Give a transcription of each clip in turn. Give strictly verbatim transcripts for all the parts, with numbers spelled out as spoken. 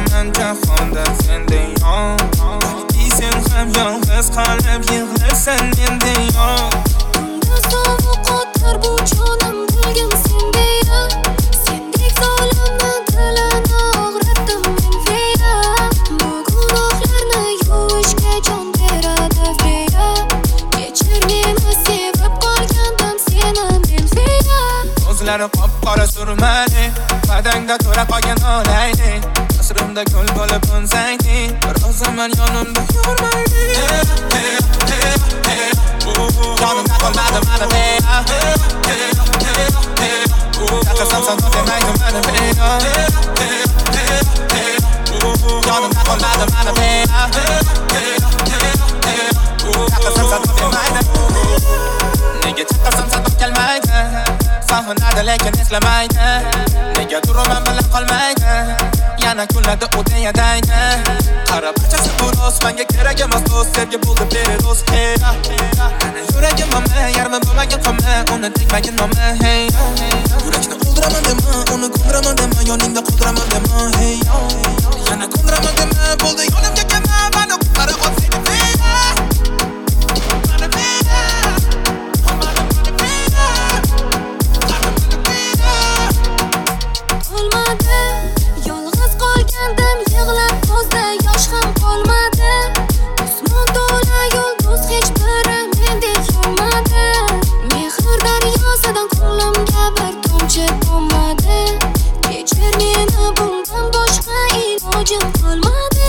ko'raman jahonda sendayon. Balki sen ham yolg'iz qolib yig'larsan mendayon. Tunda sovuq o'tar bu jonim bilgim sendeya. Sendek zolimni dilini og'ritdim men feya. Bu gunohlarni yuvishga jon beradi feya. Kechir meni sevib qolgandim seni men feya. Ko'zlari qop-qora surmali, badanga to'ra qolgan olayli. Asrimda ko'l bo'lib unsaydi, biroz zaman yonimda yurmaydi. Yonimda qolmadi mani beya. Taqasam san demaydi mani beya. Yonimda qolmadi mani beya. Taqasam san demaydi. Nega chaqasam san kelmaydi? Sahnada lekin eslamaydi. Nega turaman bilan qolmaydi? Yana kunlarda o'tayadaydi. Qarab barchasi buroz menga kerak emas do'st, sevgi bo'ldi beroz. Mana yuragim mama, yarmi bo'lmagan qolma, uni tegmagin mama. Hey, yurakni qoldiraman dema, uni qoldiraman dema, yoningda qoldiraman dema. Hey, yana qoldiraman dema, bo'ldi yonimga kelma, mani qutqara ol seni. Yig'lab ko'zda yosh ham qolmadi. Osmon to'la yulduz hech biri mendek yonmadi. Mehr daryosidan ko'nglimga bir tomchi tomadi. Kechir meni bundan boshqa ilojim qolmadi.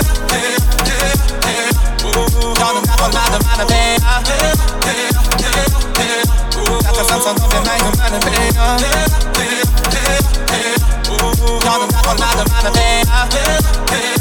Yonimda qolmadi mani beya. Taqasam san demaydi mani beya. Yonimda qolmadi mani beya.